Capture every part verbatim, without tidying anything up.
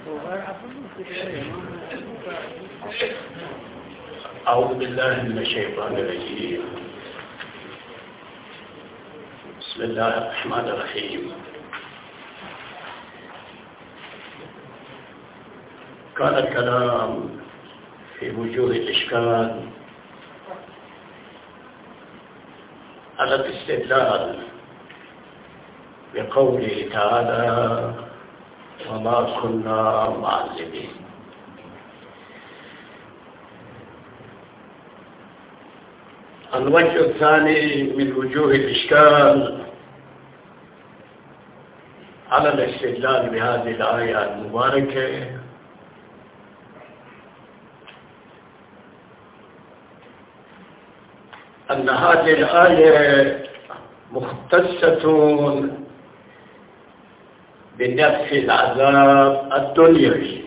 أعوذ بالله من الشيطان الرجيم. بسم الله الرحمن الرحيم. كان الكلام في وجوه الإشكال على الاستدلال بقوله تعالى وما كنا معذبين. الوجه الثاني من وجوه الإشكال على الاستدلال بهذه الآية المباركة أن هذه الآية مختصة بنفي العذاب الدنيوي،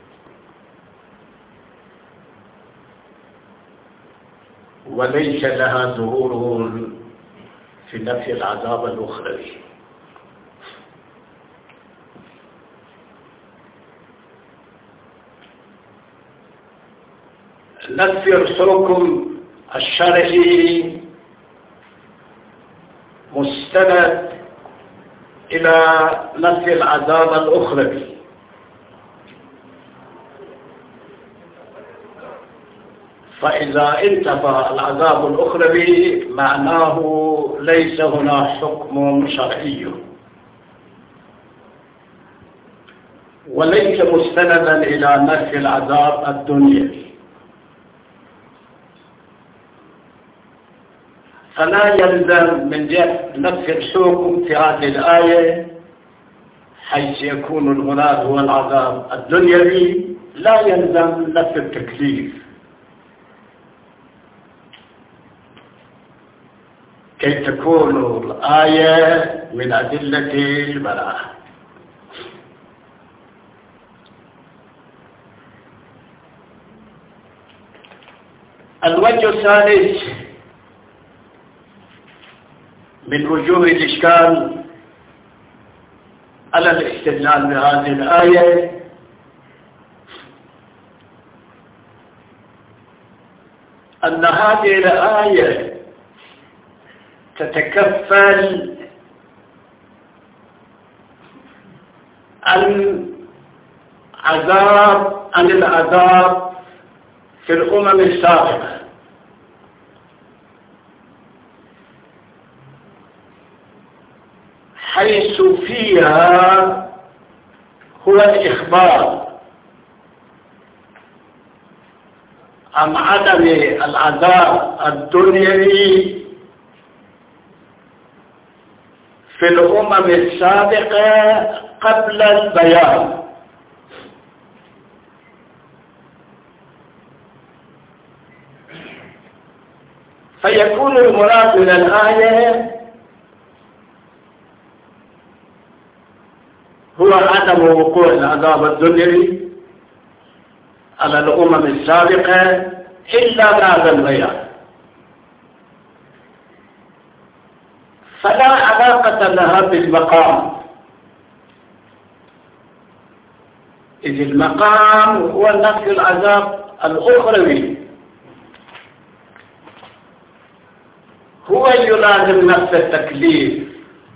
وليس لها ظهور في نفي العذاب الأخروي. نفي الحكم الشرعي مستند إلى نفي العذاب الأخروي، فإذا انتفى العذاب الأخروي معناه ليس هنا حكم شرعي، وليس مستندا إلى نفي العذاب الدنيوي. فلا يلزم من نفي الحكم في هذه الآية حيث يكون المراد هو العذاب الدنيوي، لا يلزم نفي التكليف كي تكون الآية من أدلة البراءة. الوجه الثالث من وجوه الإشكال على الاستدلال بهذه الآية أن هذه الآية تتكفل عن عذاب عن العذاب في الأمم السابقة، حيث فيها هو الإخبار عن عدم العذاب الدنيوي في الأمم السابقة قبل البيان. فيكون المراد من الآية هو عدم وقوع العذاب الدنيوي على الأمم السابقة إلا بعد البيان، فلا علاقة لها بالمقام، إذ المقام هو نفي العذاب الأخروي، هو يلازم نفس التكليف،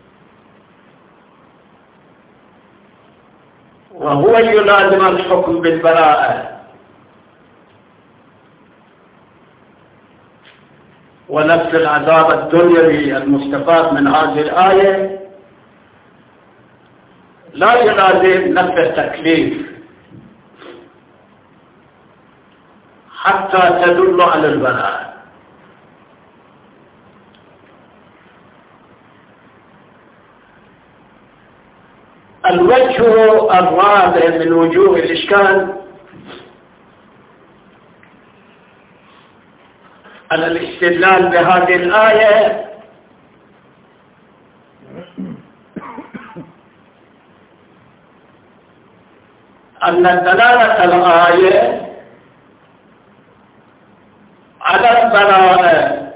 وهو يلازم الحكم بالبراءة. ونفس العذاب الدنيوي المستفاد من هذه الآية لا يلازم نفس التكليف حتى تدل على البراءة. الوجه الرابع من وجوه الإشكال على الاستدلال بهذه الآية أن دلالة الآية على البراءة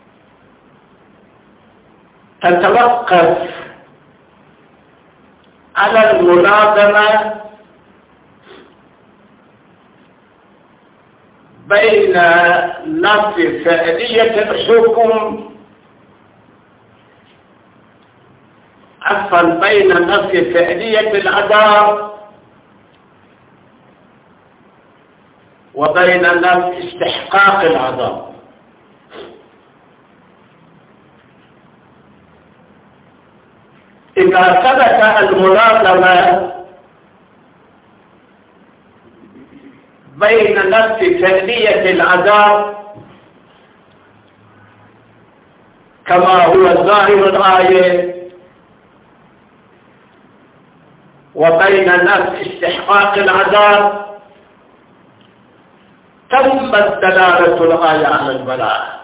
تتوقف على الملازمة بين نفي فعلية الحكم عفوا بين نفي فعلية العذاب وبين نفي استحقاق العذاب. إذا ثبت الملازمة بين نفي فعلية العذاب كما هو ظاهر الآية وبين نفي استحقاق العذاب تمت دلالة الآية على البلاء،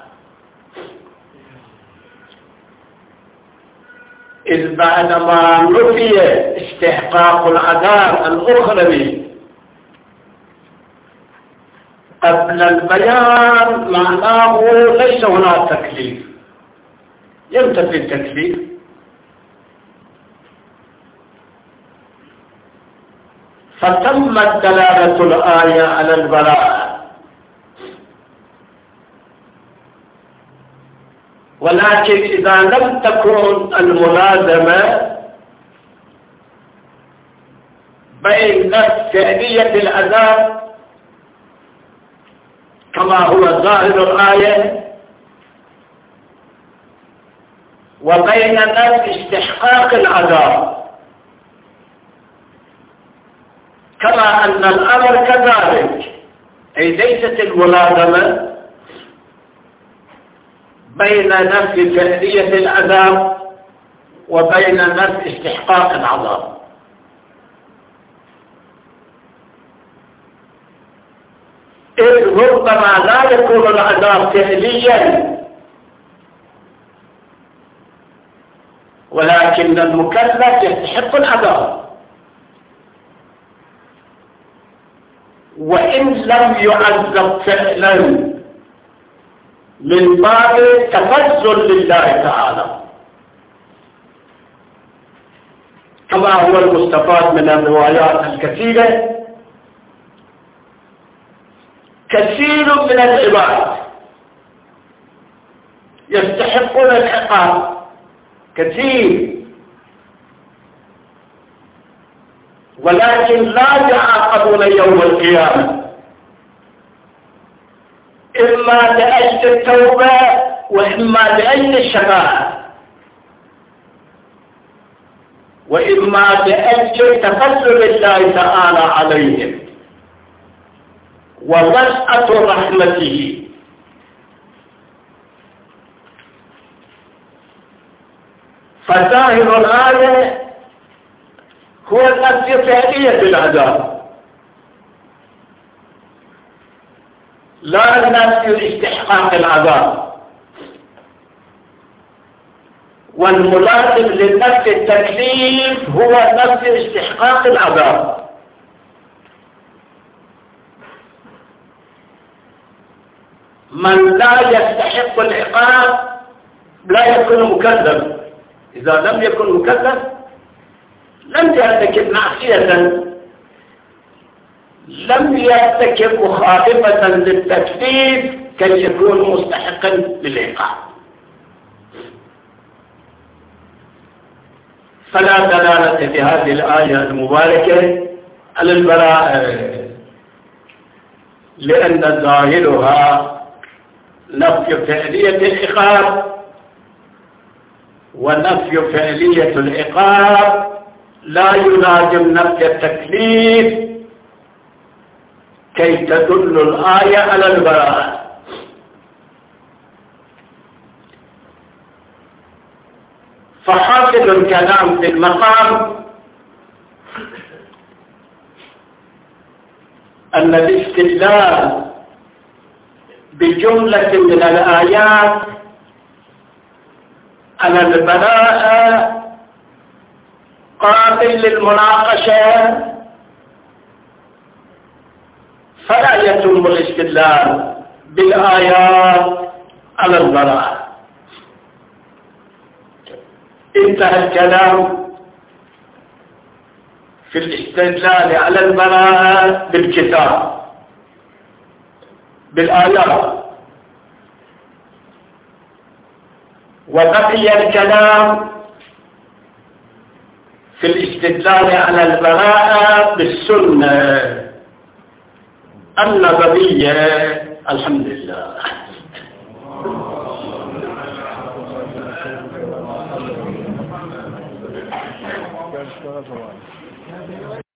إذ بعدما نفي استحقاق العذاب الأخروي قبل البيان معناه ليس هناك تكليف، ينتفي التكليف. فتمت دلالة الآية على البراءة. ولكن إذا لم تكن الملازمة بين فعلية العذاب كما هو ظاهر الآية وبين نفي استحقاق العذاب كما أن الأمر كذلك، أي ليست الملازمة بين نفي فعلية العذاب وبين نفي استحقاق العذاب. إذ ربما لا يكون العذاب فعليا ولكن المكلف يستحق العذاب، وإن لم يعذب فعلا من باب تفضل لله تعالى كما هو المستفاد من الروايات الكثيرة. كثير من العباد يستحقون العقاب كثير ولكن لا يعاقبون يوم القيامة، إما لأجل التوبة وإما لأجل الشفاعة وإما لأجل تفضل الله تعالى عليهم ووسعة رحمته. فظاهر الآية هو نفي فعلية العذاب لا نفي استحقاق العذاب، والملازم لنفي التكليف هو نفي استحقاق العذاب. من لا يستحق العقاب لا يكون مكلف، إذا لم يكن مكلف لم يرتكب معصية، لم يرتكب مخالفة للتكليف كي يكون مستحقا للعقاب. فلا دلالة في هذه الآية المباركة على البراءة، لأن ظاهرها نفي فعلية العقاب، ونفي فعلية العقاب لا يلازم نفي التكليف كي تدل الآية على البراءة. فحاصل الكلام في المقام أن الاستدلال بجملة من الآيات على البراءة قابل للمناقشة، فلا يتم الاستدلال بالآيات على البراءة. انتهى الكلام في الاستدلال على البراءة بالكتاب بالآيات، وبقي الكلام في الاستدلال على البراءة بالسنة النبوية. الحمد لله.